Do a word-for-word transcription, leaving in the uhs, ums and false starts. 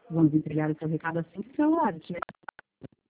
Vamos entregar o seu recado assim que o seu celular estiver